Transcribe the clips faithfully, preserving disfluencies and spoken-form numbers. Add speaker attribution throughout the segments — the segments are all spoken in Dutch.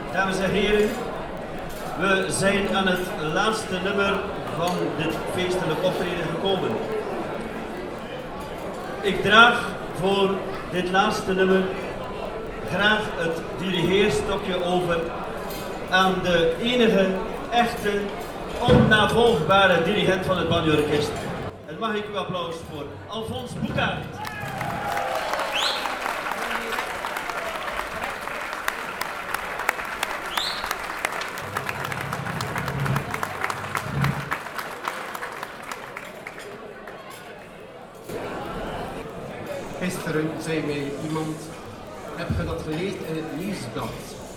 Speaker 1: Dames en heren, we zijn aan het laatste nummer van dit feestelijk optreden gekomen. Ik draag voor dit laatste nummer graag het dirigeerstokje over aan de enige, echte, onnavolgbare dirigent van het Banjo-orkest. En mag ik uw applaus voor Alfons Boekaert.
Speaker 2: Gisteren zei mij iemand, heb je dat gelezen in het nieuwsblad?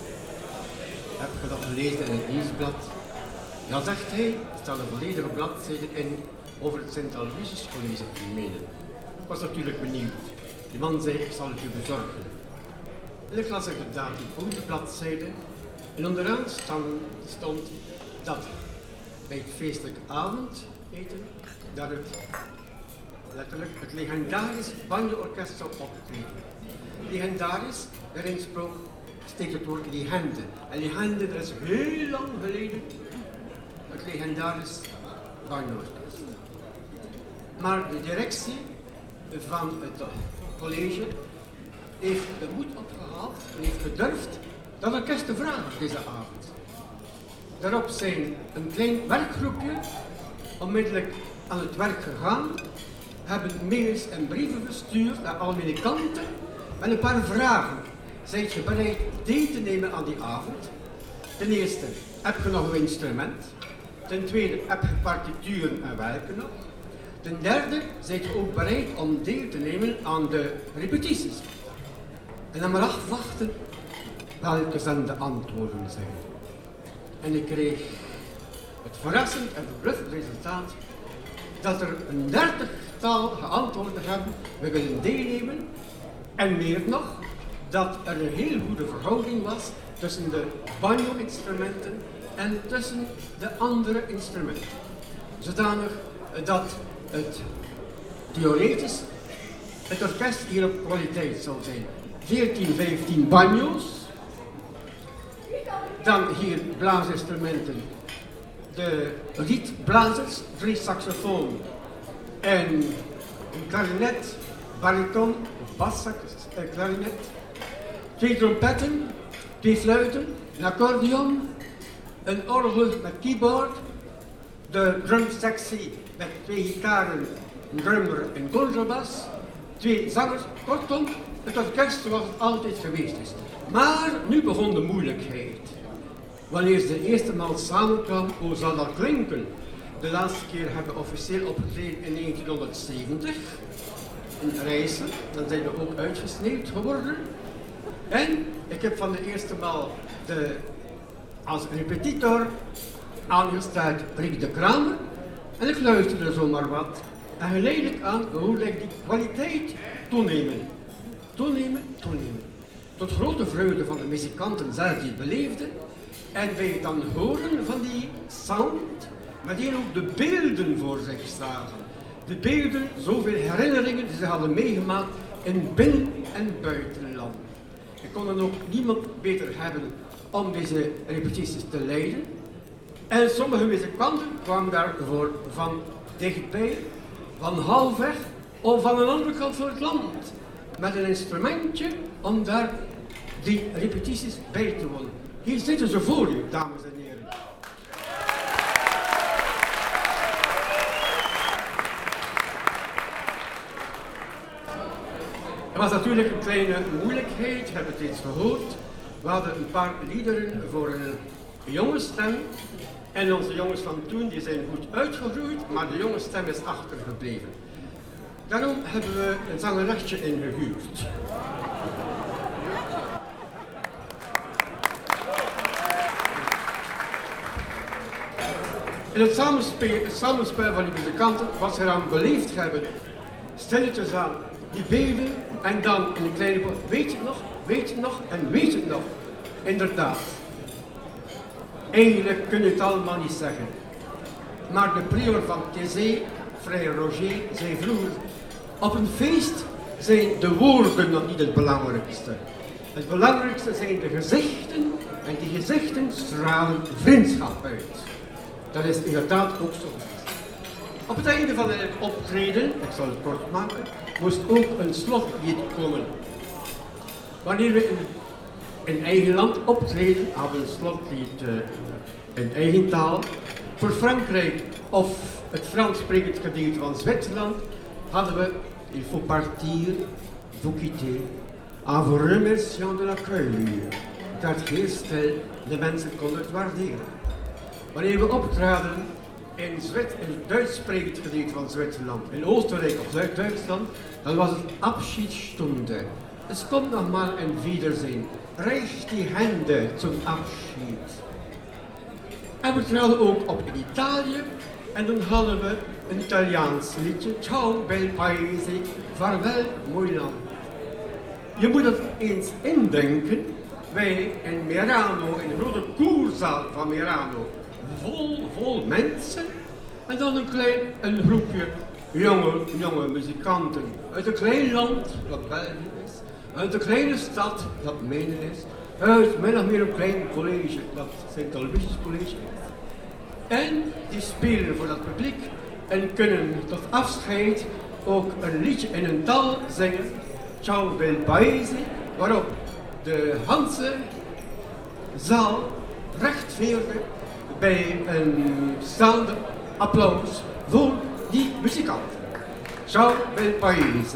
Speaker 2: Heb je dat gelezen in het nieuwsblad? Ja, zegt hij, er staan een volledige bladzijde in over het Sint-Aloysius College in Menen. Ik was natuurlijk benieuwd. Die man zei, ik zal het u bezorgen. En ik las inderdaad die volgende bladzijde. En onderaan stond, stond dat bij het feestelijk avondeten, dat het letterlijk het legendarisch Banjo-orkest zou optreden. Legendarisch, daarin sprook, steekt het woord legende. En legende, dat is heel lang geleden het legendarisch Banjo-orkest. Maar de directie van het college heeft de moed opgehaald en heeft gedurfd dat orkest te vragen deze avond. Daarop zijn een klein werkgroepje onmiddellijk aan het werk gegaan, hebben mails en brieven verstuurd naar alle kanten met een paar vragen. Zijt je bereid deel te nemen aan die avond? Ten eerste, heb je nog een instrument? Ten tweede, heb je partituren en werken nog? Ten derde, zijt je ook bereid om deel te nemen aan de repetities? En dan maar afwachten welke dan de antwoorden zijn. En ik kreeg het verrassend en verbluffend resultaat dat er een dertigtal geantwoord hebben, we willen deelnemen. En meer nog, dat er een heel goede verhouding was tussen de banjo-instrumenten en tussen de andere instrumenten. Zodanig dat het theoretisch het orkest hier op kwaliteit zou zijn. veertien, vijftien banjo's, dan hier blaasinstrumenten, de rietblazers, drie saxofoon en een klarinet, bariton, basklarinet, twee trompetten, twee fluiten, een accordeon, een orgel met keyboard, de drumsectie met twee gitaren, een drummer en contrabas, twee zangers, kortom, het orkest zoals het altijd geweest is. Maar nu begon de moeilijkheid. Wanneer ze de eerste maal samenkwam, hoe zal dat klinken? De laatste keer hebben we officieel opgetreden in negentienhonderdzeventig, in Rijssen, dan zijn we ook uitgesneeuwd geworden. En ik heb van de eerste maal de, als repetitor aangesteld Rick de Kramer en ik luisterde zomaar wat. En geleidelijk aan hoorde ik die kwaliteit toenemen. Toenemen, toenemen. Tot grote vreugde van de muzikanten zelf die het beleefden. En wij dan horen van die sound, meteen ook de beelden voor zich zagen. De beelden, zoveel herinneringen die ze hadden meegemaakt in binnen- en buitenland. Ik kon dan ook niemand beter hebben om deze repetities te leiden. En sommige muzikanten kwamen daarvoor van dichtbij, van halfweg of van een andere kant van het land. Met een instrumentje om daar die repetities bij te wonen. Hier zitten ze voor u, dames en heren. Er was natuurlijk een kleine moeilijkheid, we hebben het eens gehoord. We hadden een paar liederen voor een jonge stem. En onze jongens van toen die zijn goed uitgegroeid, maar de jonge stem is achtergebleven. Daarom hebben we een zangeresje ingehuurd. In het samenspel, het samenspel van die muzikanten was er aan beleefd hebben, stilletjes aan, die beelden en dan in een kleine boot, weet je het nog, weet je het nog en weet je het nog. Inderdaad. Eigenlijk kun je het allemaal niet zeggen. Maar de prior van Thésée, Frère Roger, zei vroeger, op een feest zijn de woorden nog niet het belangrijkste. Het belangrijkste zijn de gezichten En die gezichten stralen vriendschap uit. Dat is inderdaad ook zo. Op het einde van het optreden, ik zal het kort maken, moest ook een slotlied komen. Wanneer we in, in eigen land optreden, hadden we een slotlied uh, in eigen taal. Voor Frankrijk of het Frans sprekend gedeelte van Zwitserland hadden we il faut partir, vous quitter, en vous remerciant de l'accueil. Dat heel stil de mensen konden het waarderen. Wanneer we optraden in, Zwit in het Duits sprekend gedeelte van Zwitserland, in Oostenrijk of Zuid-Duitsland, dan was het Abschiedsstunde. Es kommt noch mal ein Wiedersehen. Reich die Hände zum Abschied. En we traden ook op in Italië en dan hadden we een Italiaans liedje. Ciao bel paese, vaarwel mooi land. Je moet het eens indenken. Wij in Merano, in de grote koerzaal van Merano, vol, vol mensen. En dan een klein een groepje jonge, jonge muzikanten uit een klein land, dat België is. Uit een kleine stad, dat Menen is. Uit min of meer een klein college, dat Sint Aloysius College is. En die spelen voor dat publiek en kunnen tot afscheid ook een liedje in een taal zingen. Ciao bel paese, waarop de Hanse zaal recht veerde bij een staande applaus voor die muzikanten. Ciao bel paese.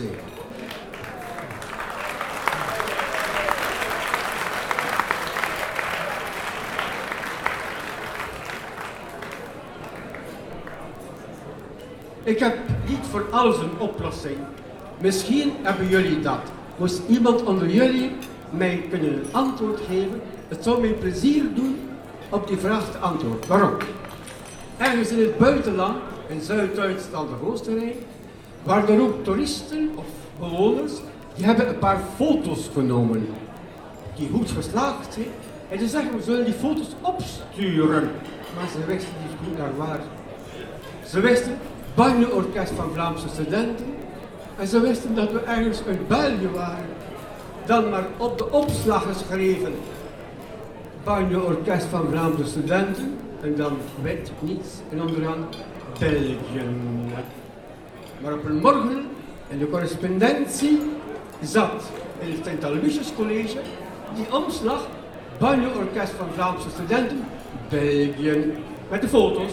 Speaker 2: Ik heb niet voor alles een oplossing. Misschien hebben jullie dat. Moest iemand onder jullie mij kunnen een antwoord geven? Het zou mij plezier doen op die vraag te antwoorden. Waarom? Ergens in het buitenland, in Zuid-Duitsland of Oostenrijk, waren er ook toeristen of bewoners die hebben een paar foto's genomen. Die goed geslaagd zijn. En ze zeggen, we zullen die foto's opsturen. Maar ze wisten niet goed naar waar. Ze wisten Banjo-orkest van Vlaamse studenten. En ze wisten dat we ergens uit België waren. Dan maar op de opslag geschreven. Banjo-orkest van Vlaamse studenten. En dan wit niets. En onderaan België. Maar op een morgen in de correspondentie zat in het Sint Aloysius College die omslag Banjo-orkest van Vlaamse studenten. België. Met de foto's.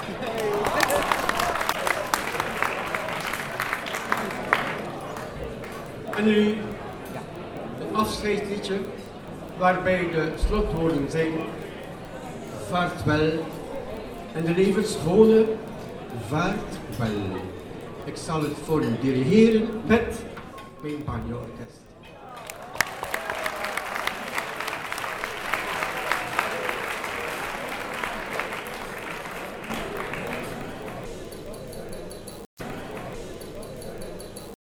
Speaker 2: En nu een afscheidsliedje waarbij de slotwoorden zijn: vaart wel en de levensschone vaart wel. Ik zal het voor u dirigeren met mijn banjo-orkest.